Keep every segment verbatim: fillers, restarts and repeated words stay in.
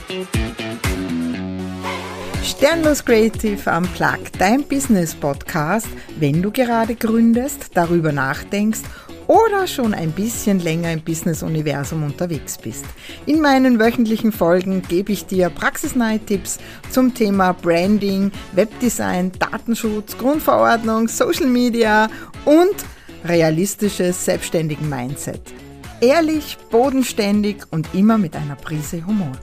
Sternlos Creative Unplugged, dein Business-Podcast, wenn du gerade gründest, darüber nachdenkst oder schon ein bisschen länger im Business-Universum unterwegs bist. In meinen wöchentlichen Folgen gebe ich dir praxisnahe Tipps zum Thema Branding, Webdesign, Datenschutz, Grundverordnung, Social Media und realistisches selbstständigen Mindset. Ehrlich, bodenständig und immer mit einer Prise Humor.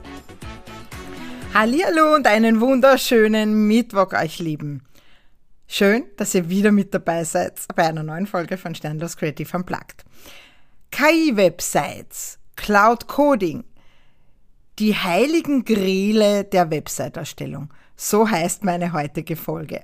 Hallihallo und einen wunderschönen Mittwoch euch Lieben. Schön, dass ihr wieder mit dabei seid bei einer neuen Folge von Sternlos Creative Unplugged. K I-Websites, Cloud Coding, die heiligen Grele der Website-Erstellung. So heißt meine heutige Folge.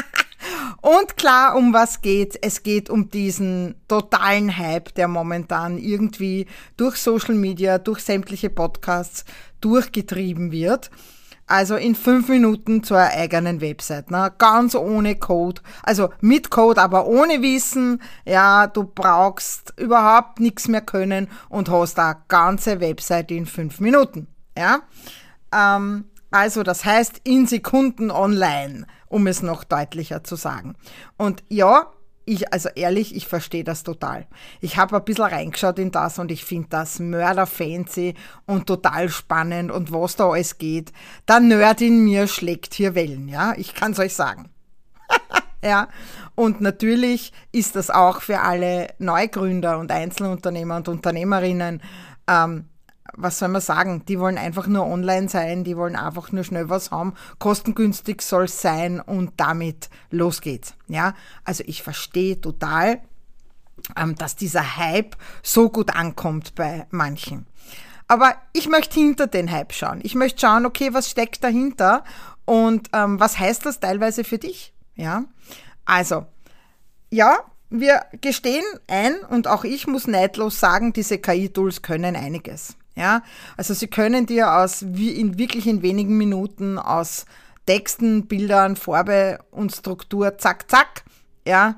Und klar, um was geht's? Es geht um diesen totalen Hype, der momentan irgendwie durch Social Media, durch sämtliche Podcasts durchgetrieben wird. Also in fünf Minuten zur eigenen Website, ne? Ganz ohne Code, also mit Code, aber ohne Wissen. Ja, du brauchst überhaupt nichts mehr können und hast eine ganze Website in fünf Minuten. Ja, ähm, also das heißt in Sekunden online, um es noch deutlicher zu sagen. Und ja, ich, also ehrlich, ich verstehe das total. Ich habe ein bisschen reingeschaut in das und ich finde das mörderfancy und total spannend und was da alles geht. Der Nerd in mir schlägt hier Wellen, ja, ich kann es euch sagen. Ja, und natürlich ist das auch für alle Neugründer und Einzelunternehmer und Unternehmerinnen, ähm, was soll man sagen, die wollen einfach nur online sein, die wollen einfach nur schnell was haben, kostengünstig soll es sein und damit los geht's. Ja, also ich verstehe total, ähm, dass dieser Hype so gut ankommt bei manchen. Aber ich möchte hinter den Hype schauen. Ich möchte schauen, okay, was steckt dahinter und ähm, was heißt das teilweise für dich? Ja, also, ja, wir gestehen ein und auch ich muss neidlos sagen, diese K I-Tools können einiges. Ja, also sie können dir aus wie in wirklich in wenigen Minuten aus Texten, Bildern, Farbe und Struktur zack zack, ja,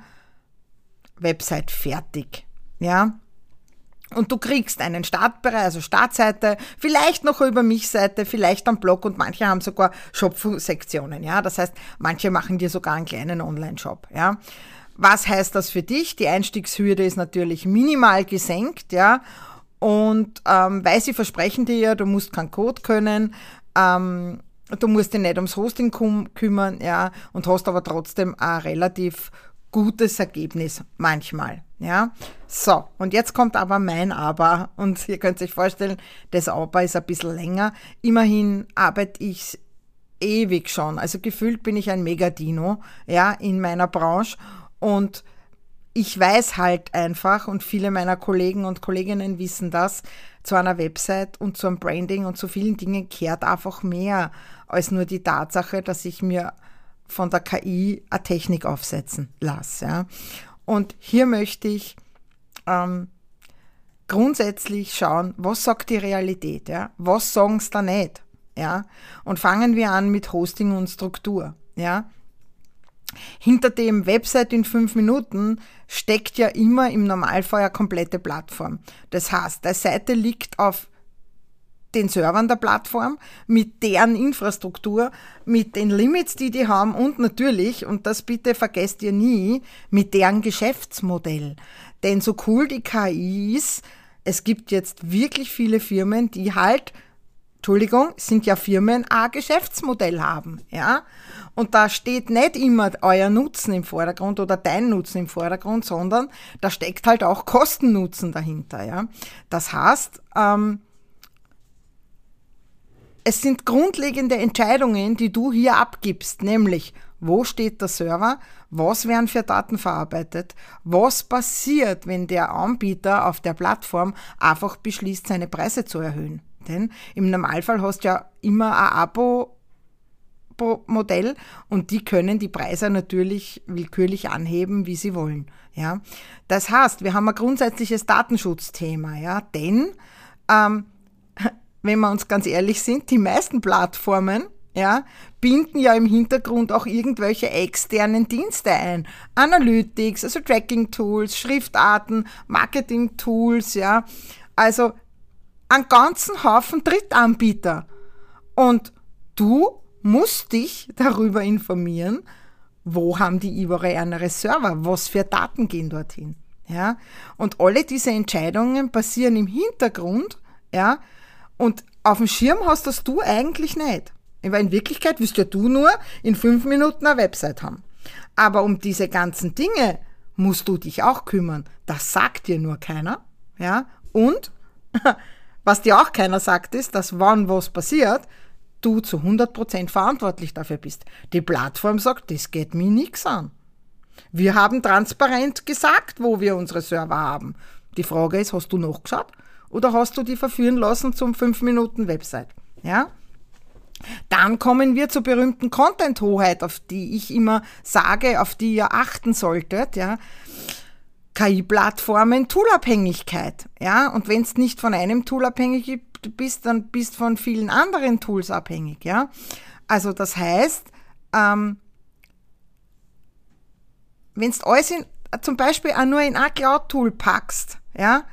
Website fertig, ja. Und du kriegst einen Startbereich, also Startseite, vielleicht noch über mich-Seite, vielleicht am Blog und manche haben sogar Shop-Sektionen, ja. Das heißt, manche machen dir sogar einen kleinen Online-Shop, ja. Was heißt das für dich? Die Einstiegshürde ist natürlich minimal gesenkt, ja. Und ähm, weil sie versprechen dir ja, du musst keinen Code können, ähm, du musst dich nicht ums Hosting kum- kümmern, ja, und hast aber trotzdem ein relativ gutes Ergebnis manchmal, ja. So, und jetzt kommt aber mein Aber, und ihr könnt euch vorstellen, das Aber ist ein bisschen länger. Immerhin arbeite ich ewig schon, also gefühlt bin ich ein Megadino, ja, in meiner Branche und ich weiß halt einfach, und viele meiner Kollegen und Kolleginnen wissen das, zu einer Website und zu einem Branding und zu vielen Dingen kehrt einfach mehr als nur die Tatsache, dass ich mir von der K I eine Technik aufsetzen lasse. Ja. Und hier möchte ich ähm, grundsätzlich schauen, was sagt die Realität, ja? Was sagen sie da nicht? Ja? Und fangen wir an mit Hosting und Struktur. Ja? Hinter dem Website in fünf Minuten steckt ja immer im Normalfall eine komplette Plattform. Das heißt, die Seite liegt auf den Servern der Plattform, mit deren Infrastruktur, mit den Limits, die die haben und natürlich, und das bitte vergesst ihr nie, mit deren Geschäftsmodell. Denn so cool die K I ist, es gibt jetzt wirklich viele Firmen, die halt, Entschuldigung, sind ja Firmen, ein Geschäftsmodell haben, ja. Und da steht nicht immer euer Nutzen im Vordergrund oder dein Nutzen im Vordergrund, sondern da steckt halt auch Kosten-Nutzen dahinter, ja. Das heißt, ähm, es sind grundlegende Entscheidungen, die du hier abgibst, nämlich, wo steht der Server, was werden für Daten verarbeitet, was passiert, wenn der Anbieter auf der Plattform einfach beschließt, seine Preise zu erhöhen. Denn im Normalfall hast du ja immer ein Abo-Modell und die können die Preise natürlich willkürlich anheben, wie sie wollen. Ja? Das heißt, wir haben ein grundsätzliches Datenschutzthema, ja? Denn ähm, wenn wir uns ganz ehrlich sind, die meisten Plattformen, ja, binden ja im Hintergrund auch irgendwelche externen Dienste ein. Analytics, also Tracking-Tools, Schriftarten, Marketing-Tools, ja. Also einen ganzen Haufen Drittanbieter. Und du musst dich darüber informieren, wo haben die überall ihre Server, was für Daten gehen dorthin. Ja? Und alle diese Entscheidungen passieren im Hintergrund, ja, und auf dem Schirm hast das du eigentlich nicht. Weil in Wirklichkeit willst ja du nur in fünf Minuten eine Website haben. Aber um diese ganzen Dinge musst du dich auch kümmern. Das sagt dir nur keiner. Ja? Und was dir auch keiner sagt, ist, dass wann was passiert, du zu hundert Prozent verantwortlich dafür bist. Die Plattform sagt, das geht mir nichts an. Wir haben transparent gesagt, wo wir unsere Server haben. Die Frage ist, hast du nachgeschaut oder hast du die verführen lassen zum fünf Minuten Website? Ja? Dann kommen wir zur berühmten Content-Hoheit, auf die ich immer sage, auf die ihr achten solltet. Ja? K I-Plattformen, Toolabhängigkeit. Ja? Und wenn es nicht von einem Tool abhängig bist, dann bist von vielen anderen Tools abhängig. Ja? Also das heißt, ähm, wenn du alles in, zum Beispiel auch nur in ein Cloud-Tool packst, ja,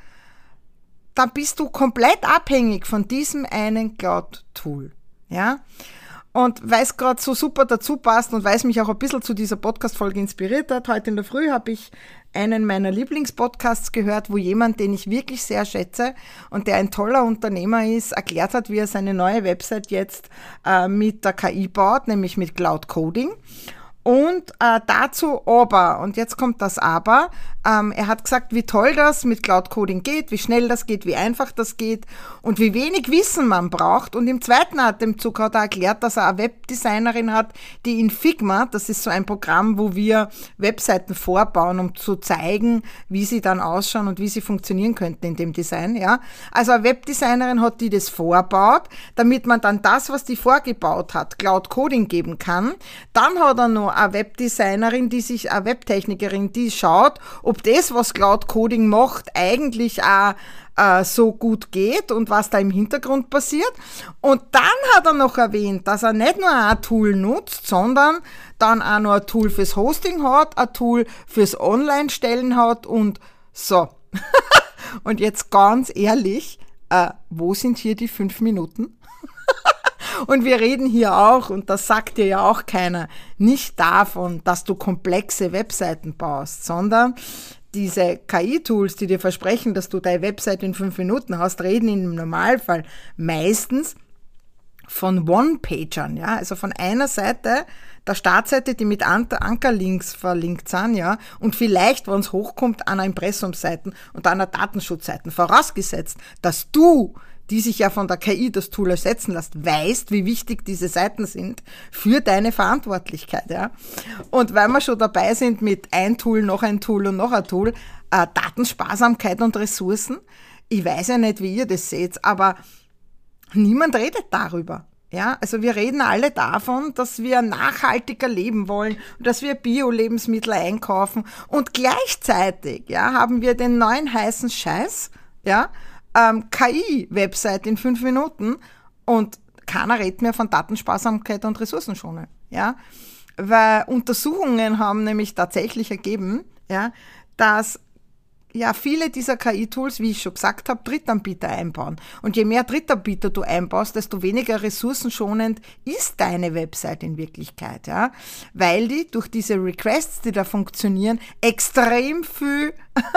dann bist du komplett abhängig von diesem einen Cloud-Tool. Ja? Und weil es gerade so super dazu passt und weil es mich auch ein bisschen zu dieser Podcast-Folge inspiriert hat, heute in der Früh habe ich einen meiner Lieblingspodcasts gehört, wo jemand, den ich wirklich sehr schätze und der ein toller Unternehmer ist, erklärt hat, wie er seine neue Website jetzt äh, mit der K I baut, nämlich mit Cloud Coding. Und äh, dazu aber, und jetzt kommt das Aber, ähm, er hat gesagt, wie toll das mit Cloud Coding geht, wie schnell das geht, wie einfach das geht und wie wenig Wissen man braucht. Und im zweiten Atemzug hat er erklärt, dass er eine Webdesignerin hat, die in Figma, das ist so ein Programm, wo wir Webseiten vorbauen, um zu zeigen, wie sie dann ausschauen und wie sie funktionieren könnten in dem Design. Ja, also eine Webdesignerin hat, die das vorbaut, damit man dann das, was die vorgebaut hat, Cloud Coding geben kann. Dann hat er noch eine Webdesignerin, die sich, eine Webtechnikerin, die schaut, ob das, was Cloud Coding macht, eigentlich auch äh, so gut geht und was da im Hintergrund passiert. Und dann hat er noch erwähnt, dass er nicht nur ein Tool nutzt, sondern dann auch noch ein Tool fürs Hosting hat, ein Tool fürs Online-Stellen hat und so. Und jetzt ganz ehrlich, äh, wo sind hier die fünf Minuten? Und wir reden hier auch, und das sagt dir ja auch keiner, nicht davon, dass du komplexe Webseiten baust, sondern diese K I-Tools, die dir versprechen, dass du deine Website in fünf Minuten hast, reden im Normalfall meistens von One-Pagern, ja, also von einer Seite, der Startseite, die mit Ankerlinks verlinkt sind, ja, und vielleicht, wenn es hochkommt, einer Impressumsseiten und einer Datenschutzseiten, vorausgesetzt, dass du, die sich ja von der K I das Tool ersetzen lässt, weißt, wie wichtig diese Seiten sind für deine Verantwortlichkeit. Ja? Und weil wir schon dabei sind mit ein Tool, noch ein Tool und noch ein Tool, äh, Datensparsamkeit und Ressourcen, ich weiß ja nicht, wie ihr das seht, aber niemand redet darüber. Ja, also wir reden alle davon, dass wir nachhaltiger leben wollen und dass wir Bio-Lebensmittel einkaufen und gleichzeitig, ja, haben wir den neuen heißen Scheiß, ja, Ähm, K I-Website in fünf Minuten und keiner redet mehr von Datensparsamkeit und Ressourcenschonung, ja, weil Untersuchungen haben nämlich tatsächlich ergeben, ja, dass ja viele dieser K I-Tools, wie ich schon gesagt habe, Drittanbieter einbauen. Und je mehr Drittanbieter du einbaust, desto weniger ressourcenschonend ist deine Website in Wirklichkeit, ja, weil die durch diese Requests, die da funktionieren, extrem viel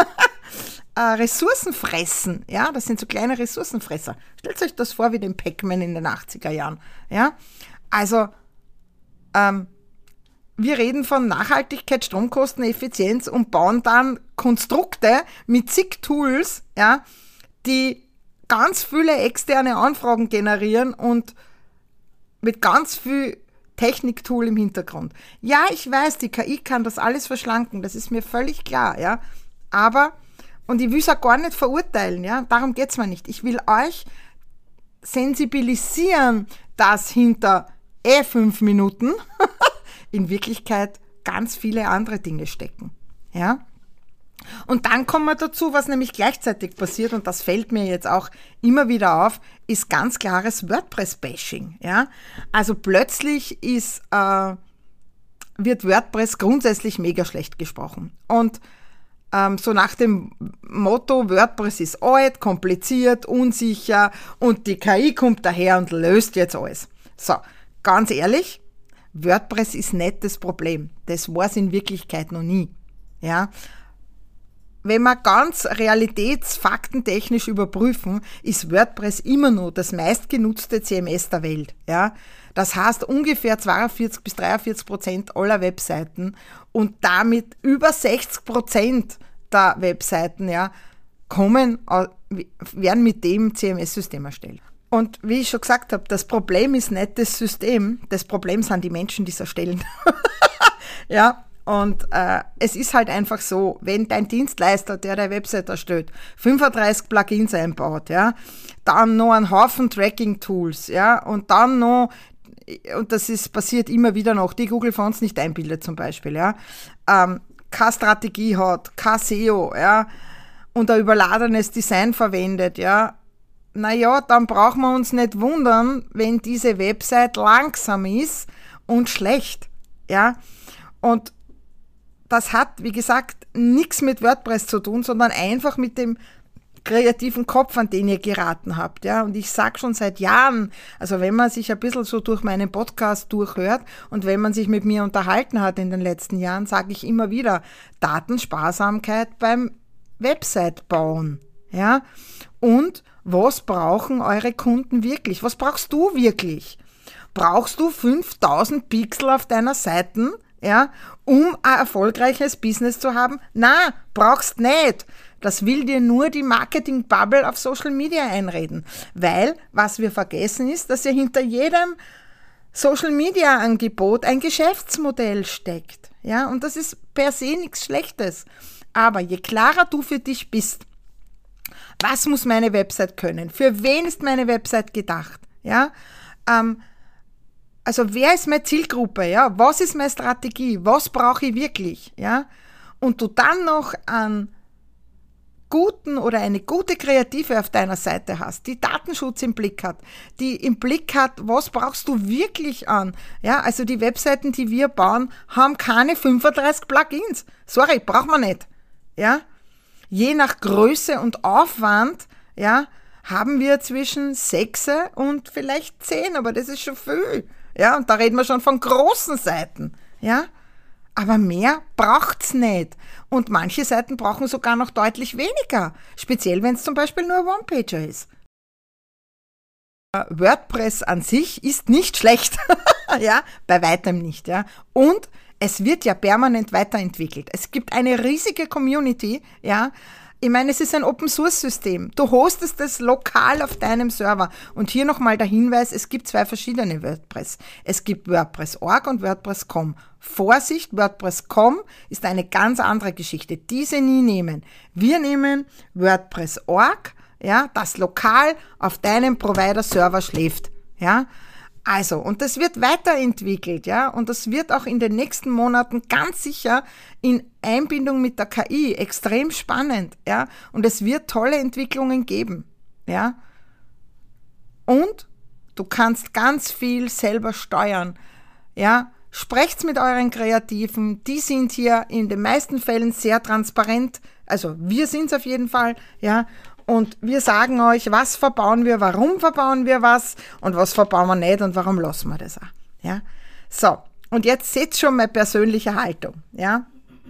Ressourcen fressen, ja, das sind so kleine Ressourcenfresser. Stellt euch das vor wie den Pac-Man in den achtziger Jahren, ja. Also, ähm, wir reden von Nachhaltigkeit, Stromkosten, Effizienz und bauen dann Konstrukte mit zig Tools, ja, die ganz viele externe Anfragen generieren und mit ganz viel Techniktool im Hintergrund. Ja, ich weiß, die K I kann das alles verschlanken, das ist mir völlig klar, ja, aber und ich will es auch gar nicht verurteilen, ja, darum geht's mir nicht. Ich will euch sensibilisieren, dass hinter eh fünf Minuten in Wirklichkeit ganz viele andere Dinge stecken, ja. Und dann kommen wir dazu, was nämlich gleichzeitig passiert, und das fällt mir jetzt auch immer wieder auf, ist ganz klares WordPress-Bashing, ja. Also plötzlich ist, äh, wird WordPress grundsätzlich mega schlecht gesprochen. Und so nach dem Motto, WordPress ist alt, kompliziert, unsicher und die K I kommt daher und löst jetzt alles. So, ganz ehrlich, WordPress ist nicht das Problem. Das war es in Wirklichkeit noch nie. Ja. Wenn wir ganz realitätsfaktentechnisch überprüfen, ist WordPress immer noch das meistgenutzte C M S der Welt. Ja. Das heißt ungefähr zweiundvierzig bis dreiundvierzig Prozent aller Webseiten und damit über sechzig Prozent der Webseiten, ja, kommen, werden mit dem C M S-System erstellt. Und wie ich schon gesagt habe, das Problem ist nicht das System, das Problem sind die Menschen, die es erstellen. Ja, und äh, es ist halt einfach so, wenn dein Dienstleister, der deine Website erstellt, fünfunddreißig Plugins einbaut, ja, dann noch einen Haufen Tracking-Tools, ja, und dann noch, und das ist passiert immer wieder noch, die Google Fonts nicht einbildet zum Beispiel, ja, ähm, keine Strategie hat, kein S E O, ja, und ein überladenes Design verwendet, ja, naja, dann brauchen wir uns nicht wundern, wenn diese Website langsam ist und schlecht, ja, und das hat, wie gesagt, nichts mit WordPress zu tun, sondern einfach mit dem kreativen Kopf, an den ihr geraten habt, ja, und ich sage schon seit Jahren, also wenn man sich ein bisschen so durch meinen Podcast durchhört und wenn man sich mit mir unterhalten hat in den letzten Jahren, sage ich immer wieder, Datensparsamkeit beim Website bauen, ja, und was brauchen eure Kunden wirklich? Was brauchst du wirklich? Brauchst du fünftausend Pixel auf deiner Seite, ja, um ein erfolgreiches Business zu haben? Na, brauchst nicht. Das will dir nur die Marketing-Bubble auf Social Media einreden. Weil, was wir vergessen ist, dass ja hinter jedem Social-Media-Angebot ein Geschäftsmodell steckt. Ja, und das ist per se nichts Schlechtes. Aber je klarer du für dich bist, was muss meine Website können? Für wen ist meine Website gedacht? Ja, ähm, also wer ist meine Zielgruppe? Ja, was ist meine Strategie? Was brauche ich wirklich? Ja, und du dann noch einen guten oder eine gute Kreative auf deiner Seite hast, die Datenschutz im Blick hat, die im Blick hat, was brauchst du wirklich an? Ja, also die Webseiten, die wir bauen, haben keine fünfunddreißig Plugins. Sorry, braucht man nicht. Ja, je nach Größe und Aufwand, ja, haben wir zwischen sechs und vielleicht zehn, aber das ist schon viel. Ja, und da reden wir schon von großen Seiten. Ja, aber mehr braucht's nicht. Und manche Seiten brauchen sogar noch deutlich weniger. Speziell, wenn es zum Beispiel nur ein One-Pager ist. WordPress an sich ist nicht schlecht. Ja, bei weitem nicht. Ja, und es wird ja permanent weiterentwickelt. Es gibt eine riesige Community, ja. Ich meine, es ist ein Open-Source-System. Du hostest es lokal auf deinem Server. Und hier nochmal der Hinweis, es gibt zwei verschiedene WordPress. Es gibt WordPress Punkt org und WordPress Punkt com. Vorsicht, WordPress Punkt com ist eine ganz andere Geschichte. Diese nie nehmen. Wir nehmen WordPress Punkt org, ja, das lokal auf deinem Provider-Server schläft. Ja. Also, und das wird weiterentwickelt, ja, und das wird auch in den nächsten Monaten ganz sicher in Einbindung mit der K I extrem spannend, ja, und es wird tolle Entwicklungen geben, ja. Und du kannst ganz viel selber steuern, ja. Sprecht's mit euren Kreativen, die sind hier in den meisten Fällen sehr transparent, also wir sind's auf jeden Fall, ja. Und wir sagen euch, was verbauen wir, warum verbauen wir was und was verbauen wir nicht und warum lassen wir das auch. Ja? So, und jetzt seht schon meine persönliche Haltung. Ja?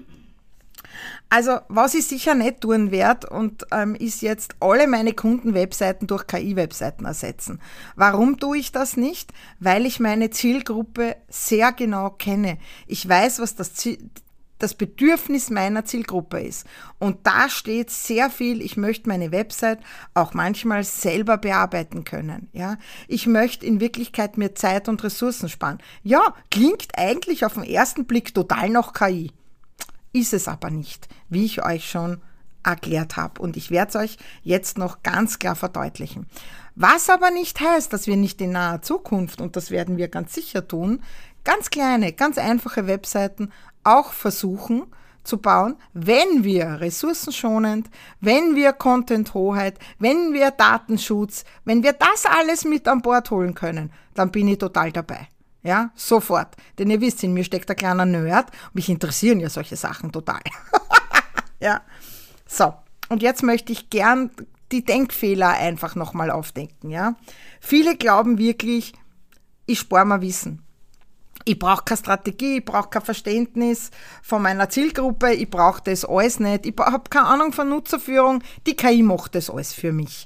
Also, was ich sicher nicht tun werde, und ähm, ist jetzt alle meine Kunden-Webseiten durch K I-Webseiten ersetzen. Warum tue ich das nicht? Weil ich meine Zielgruppe sehr genau kenne. Ich weiß, was das Ziel das Bedürfnis meiner Zielgruppe ist. Und da steht sehr viel, ich möchte meine Website auch manchmal selber bearbeiten können. Ja, ich möchte in Wirklichkeit mir Zeit und Ressourcen sparen. Ja, klingt eigentlich auf den ersten Blick total nach K I. Ist es aber nicht, wie ich euch schon erklärt habe. Und ich werde es euch jetzt noch ganz klar verdeutlichen. Was aber nicht heißt, dass wir nicht in naher Zukunft, und das werden wir ganz sicher tun, ganz kleine, ganz einfache Webseiten auch versuchen zu bauen, wenn wir ressourcenschonend, wenn wir Content-Hoheit, wenn wir Datenschutz, wenn wir das alles mit an Bord holen können, dann bin ich total dabei. Ja, sofort. Denn ihr wisst, in mir steckt ein kleiner Nerd und mich interessieren ja solche Sachen total. Ja, so. Und jetzt möchte ich gern die Denkfehler einfach nochmal aufdenken. Ja, viele glauben wirklich, ich spare mir Wissen. Ich brauche keine Strategie, ich brauche kein Verständnis von meiner Zielgruppe, ich brauche das alles nicht, ich habe keine Ahnung von Nutzerführung, die K I macht das alles für mich.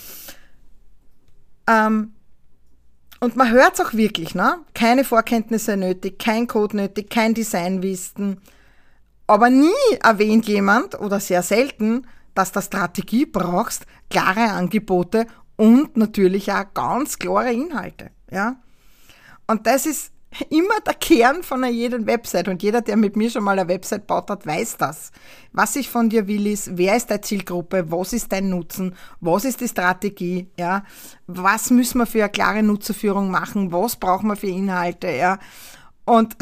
Ähm, und man hört es auch wirklich, ne? Keine Vorkenntnisse nötig, kein Code nötig, kein Designwissen, aber nie erwähnt jemand oder sehr selten, dass du Strategie brauchst, klare Angebote und natürlich auch ganz klare Inhalte. Ja? Und das ist immer der Kern von einer jeden Website. Und jeder, der mit mir schon mal eine Website gebaut hat, weiß das. Was ich von dir will, ist, wer ist deine Zielgruppe, was ist dein Nutzen, was ist die Strategie, ja? Was müssen wir für eine klare Nutzerführung machen, was brauchen wir für Inhalte. Ja? Und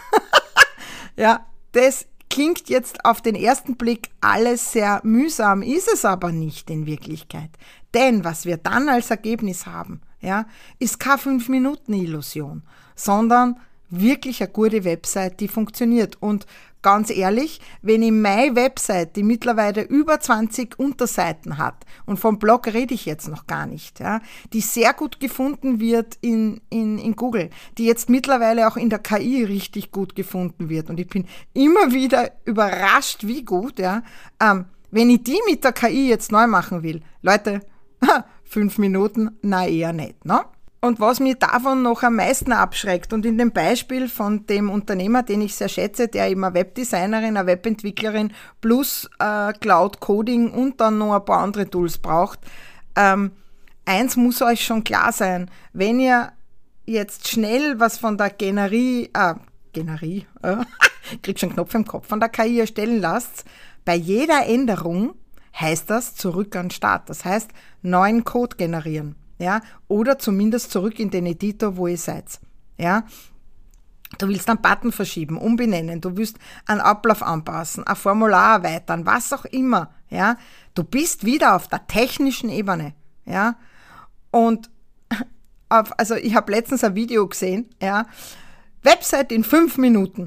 ja, das klingt jetzt auf den ersten Blick alles sehr mühsam, ist es aber nicht in Wirklichkeit. Denn was wir dann als Ergebnis haben, ja, ist keine fünf Minuten Illusion, sondern wirklich eine gute Website, die funktioniert. Und ganz ehrlich, wenn ich meine Website, die mittlerweile über zwanzig Unterseiten hat, und vom Blog rede ich jetzt noch gar nicht, ja, die sehr gut gefunden wird in, in, in Google, die jetzt mittlerweile auch in der K I richtig gut gefunden wird, und ich bin immer wieder überrascht, wie gut, ja, ähm, wenn ich die mit der K I jetzt neu machen will, Leute, fünf Minuten, na eher nicht, ne? Und was mich davon noch am meisten abschreckt, und in dem Beispiel von dem Unternehmer, den ich sehr schätze, der eben eine Webdesignerin, eine Webentwicklerin plus äh, Cloud Coding und dann noch ein paar andere Tools braucht, ähm, eins muss euch schon klar sein, wenn ihr jetzt schnell was von der Generie, äh, Generie, äh, kriegt schon einen Knopf im Kopf, von der K I erstellen lasst, bei jeder Änderung heißt das zurück an den Start. Das heißt, neuen Code generieren. Ja, oder zumindest zurück in den Editor, wo ihr seid. Ja, du willst einen Button verschieben, umbenennen, du willst einen Ablauf anpassen, ein Formular erweitern, was auch immer. Ja, du bist wieder auf der technischen Ebene. Ja, und auf, also ich habe letztens ein Video gesehen. Ja, Website in fünf Minuten.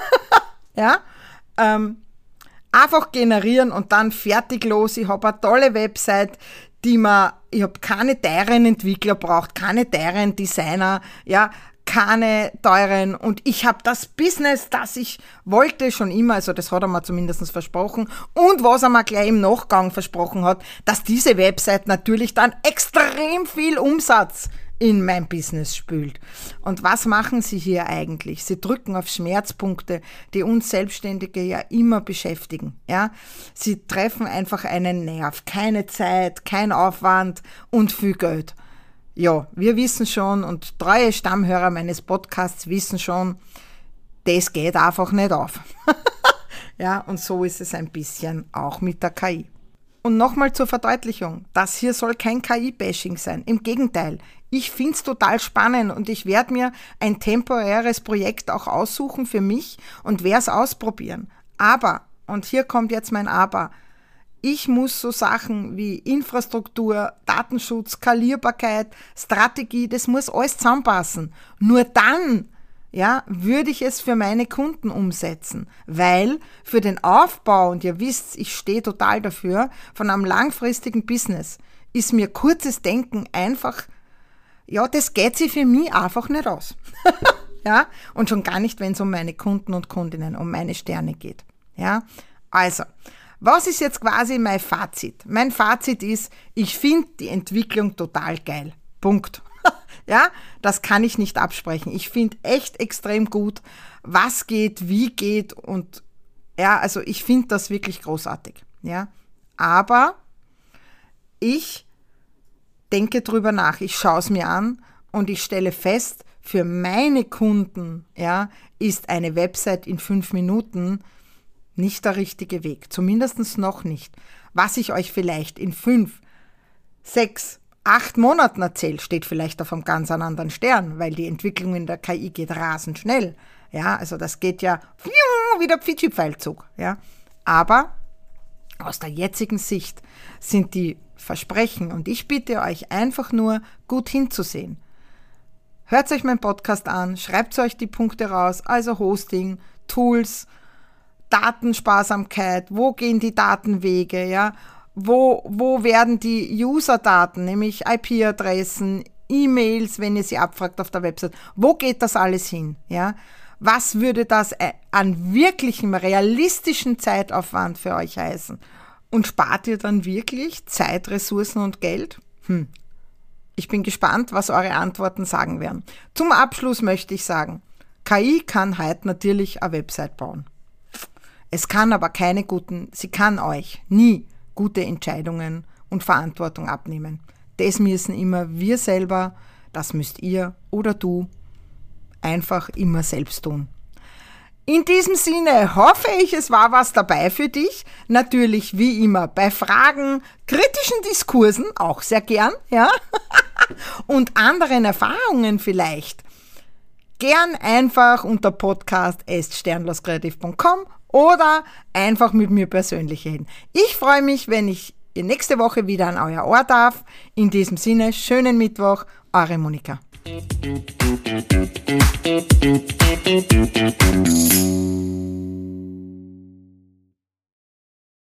ja, ähm, einfach generieren und dann fertig los. Ich habe eine tolle Website, die man, ich habe keine teuren Entwickler braucht, keine teuren Designer, ja, keine teuren, und ich habe das Business, das ich wollte schon immer, also das hat er mir zumindest versprochen, und was er mir gleich im Nachgang versprochen hat, dass diese Website natürlich dann extrem viel Umsatz in mein Business spült. Und was machen sie hier eigentlich? Sie drücken auf Schmerzpunkte, die uns Selbstständige ja immer beschäftigen. Ja? Sie treffen einfach einen Nerv, keine Zeit, kein Aufwand und viel Geld. Ja, wir wissen schon, und treue Stammhörer meines Podcasts wissen schon, das geht einfach nicht auf. ja, und so ist es ein bisschen auch mit der K I. Und nochmal zur Verdeutlichung, das hier soll kein K I-Bashing sein. Im Gegenteil, ich finde es total spannend und ich werde mir ein temporäres Projekt auch aussuchen für mich und werde es ausprobieren. Aber, und hier kommt jetzt mein Aber, ich muss so Sachen wie Infrastruktur, Datenschutz, Skalierbarkeit, Strategie, das muss alles zusammenpassen. Nur dann, ja, würde ich es für meine Kunden umsetzen, weil für den Aufbau, und ihr wisst, ich stehe total dafür, von einem langfristigen Business ist mir kurzes Denken einfach, ja, das geht sich für mich einfach nicht aus. ja, und schon gar nicht, wenn es um meine Kunden und Kundinnen, um meine Sterne geht. Ja, also, was ist jetzt quasi mein Fazit? Mein Fazit ist, ich finde die Entwicklung total geil. Punkt. Ja, das kann ich nicht absprechen. Ich finde echt extrem gut, was geht, wie geht, und ja, also ich finde das wirklich großartig. Ja, aber ich denke drüber nach, ich schaue es mir an und ich stelle fest, für meine Kunden, ja, ist eine Website in fünf Minuten nicht der richtige Weg. Zumindest noch nicht. Was ich euch vielleicht in fünf, sechs, acht Monaten erzähle, steht vielleicht auf einem ganz anderen Stern, weil die Entwicklung in der K I geht rasend schnell. Ja, also das geht ja wie der Pfitschi-Pfeilzug. Ja, aber aus der jetzigen Sicht sind die Versprechen, und ich bitte euch einfach nur, gut hinzusehen. Hört euch meinen Podcast an, schreibt euch die Punkte raus, also Hosting, Tools, Datensparsamkeit, wo gehen die Datenwege, ja, wo, wo werden die User-Daten, nämlich I P-Adressen, E-Mails, wenn ihr sie abfragt auf der Website. Wo geht das alles hin? Ja? Was würde das an wirklichem, realistischen Zeitaufwand für euch heißen? Und spart ihr dann wirklich Zeit, Ressourcen und Geld? Hm. Ich bin gespannt, was eure Antworten sagen werden. Zum Abschluss möchte ich sagen, K I kann heute natürlich eine Website bauen. Es kann aber keine guten, sie kann euch nie gute Entscheidungen und Verantwortung abnehmen. Das müssen immer wir selber, das müsst ihr oder du einfach immer selbst tun. In diesem Sinne hoffe ich, es war was dabei für dich. Natürlich wie immer bei Fragen, kritischen Diskursen, auch sehr gern, ja, und anderen Erfahrungen vielleicht. Gern einfach unter podcast at sternloskreativ punkt com oder einfach mit mir persönlich reden. Ich freue mich, wenn ich nächste Woche wieder an euer Ohr darf. In diesem Sinne, schönen Mittwoch, eure Monika.